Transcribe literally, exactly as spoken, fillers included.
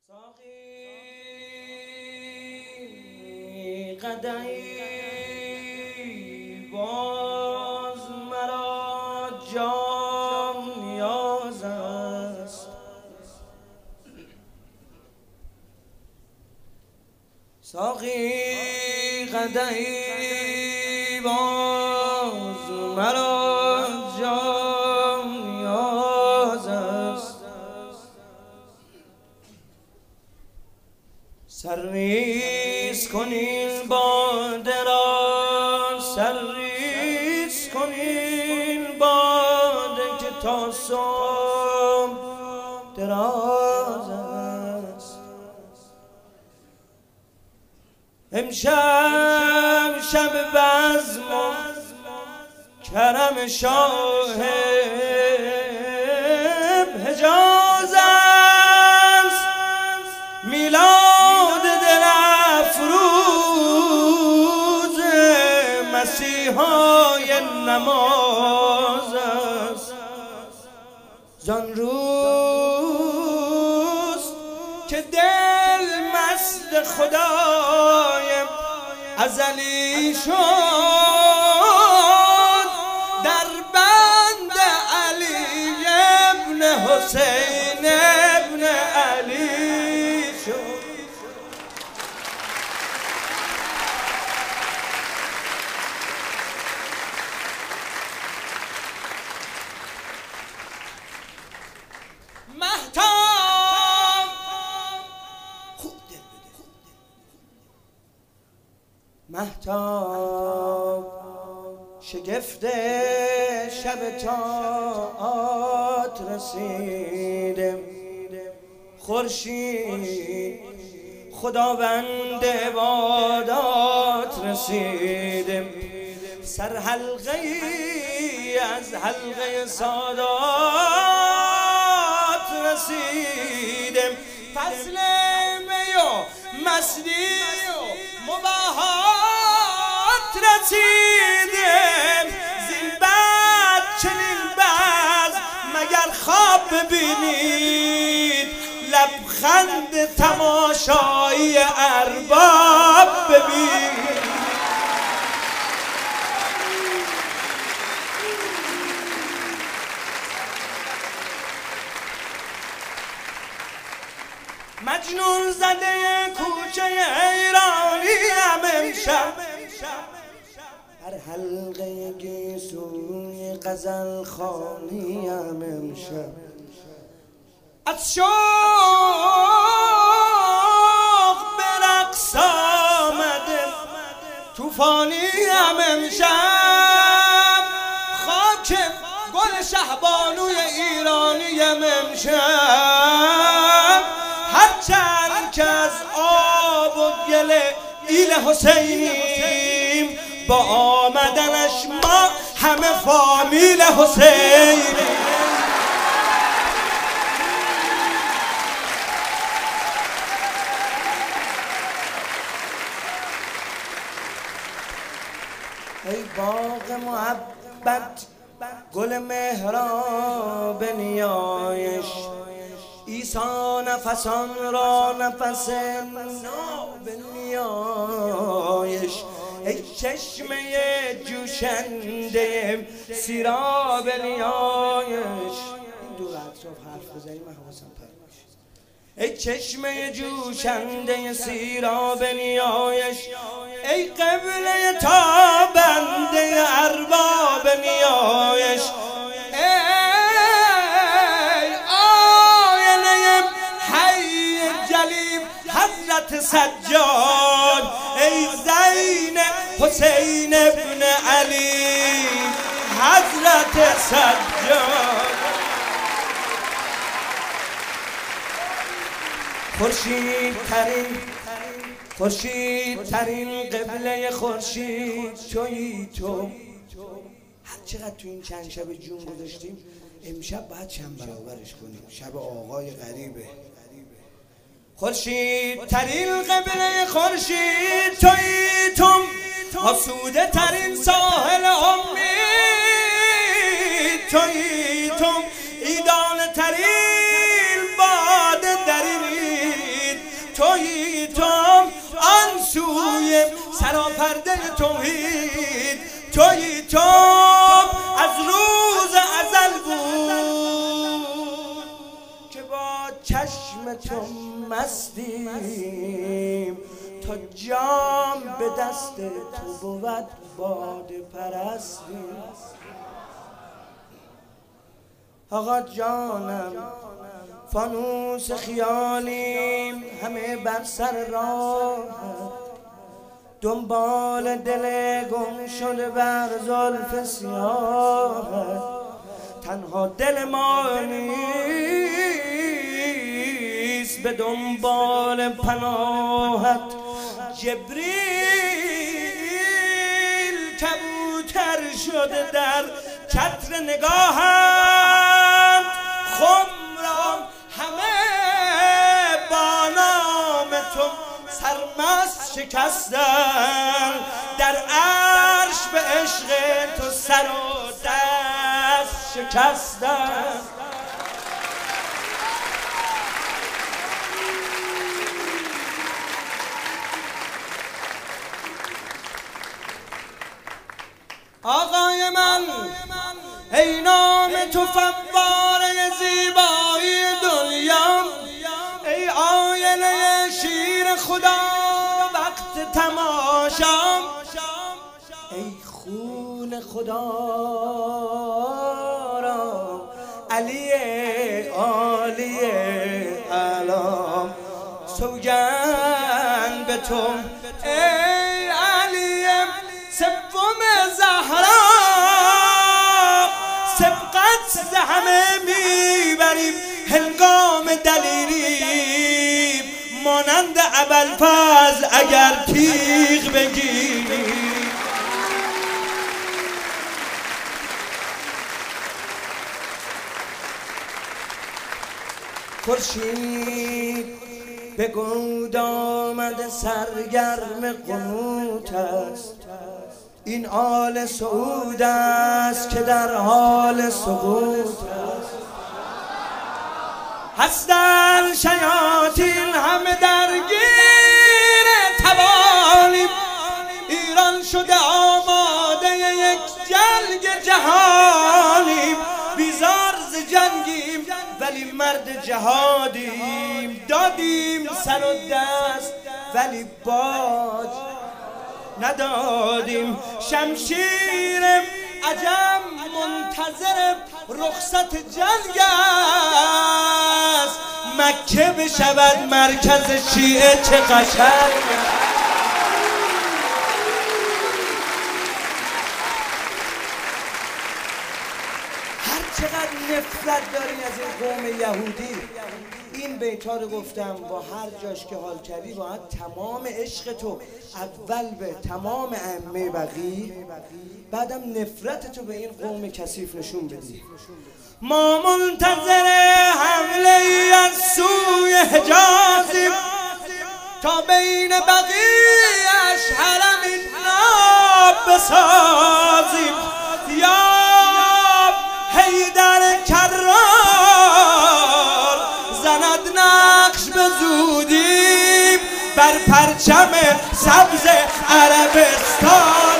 ساقی قدحی باز مرا جام نیاز است. ساقی قدحی باز مرا جام نیاز است. سرریز کنین باده را، سرریز کنین باده که تا صبح دراز است. امشب شب بزم و کرم شاه حجاز است. میلاد دل افروز مسیحای نماز است. زان روز که دل مست خدای ازلی شد، در بند علی ابن حسین ابن علی شد. مهتاب خوب دل بده. مهتاب شگفت شب طاعات رسیدم. خورشید خداوند عبادات رسیدم. سر حلقه ای از حلقه سادات رسیدم. فصل می و مستی و مباحات رسیدم. زین بعد چنین بعد مگر خواب ببینید، لبخند تماشایی ارباب ببینید. مجنون زده کوچه ایرانی هم امشب، هر حلقه گیسوی غزل خوانی هم امشب. از شوق به رقص آمده توفانی هم امشب. خاک گل شهبانوی ایرانی هم امشب. هرچند که از آب و گل ایل حسینیم، با آمدنش ما همه فامیل حسینیم. ای باغ محبت گل مهراب نیایش، عیسی نفسان را نفس ناب نیایش. ای چشمه جوشنده سیراب نیایش. این دور اطراف حرف بزنی من حواسم پرت میشه. ای چشمه جوشنده سیراب نیایش، ای قبله تابنده ارباب نیایش. حضرت سجاد، ای زین حسین ابن علی حضرت سجاد. خورشید ترین خورشید ترین قبله خورشید تویی تو. هر چقدر تو این چند شب جون گذاشتیم، امشب باید چند برابرش کنیم. شب آقای غریبه. خورشید ترین قبله خورشید تویی تو، آسوده ترین ساحل امید تویی تو، ایدان ترین باد در این سراپرده توحید تویی تو از روز ازل بود که با چشم تو مستیم تا جام به دست تو بود باده پرستیم. آقا جانم فانوس خیالیم همه بر سر راه دنبال دل گم شده بر زلف سیاه تنها دل ما نیست به دنبال پناهت جبریل کبوتر شده در چتر نگاهت خمران همه با نام تو سرمست شکستن در عرش به عشق تو سر و دست شکستن. آقای من ای نام تو فواره زیبایی دنیا ای آینه شیر خدا وقت تماشا ای خون خدا را علی عالی علام سوگند به تو ای علی سوم زهرا سبقت ز همه میبریم هنگام دلیری مانند ابوالفضل اگر تیغ بگیری. خورشید به گود آمده سرگرم قنوت است این آل سعود است که در حال سقوط است هستند شیاطین همه درگیر توانیم ایران شده آماده یک جنگ جهانیم بیزار ز جنگیم ولی مرد جهادیم دادیم سر و دست ولی باج ندادیم شمشیر عجم منتظر رخصت جنگ است مکه بشود مرکز شیعه چه قشنگ. هر چقدر نفرت داری از این قوم یهودی این بیت‌ها رو گفتم با هر جاش که حال کردی باید تمام عشق تو اول به تمام ائمه بقی بعدم نفرت تو به این قوم کثیف نشون بدی. ما منتظر حمله ای از سوی حجازیم تا بین بقیش حرمی ناب بسازیم یا حیدر کرار زند نقش به زودی بر پرچم سبز عربستان.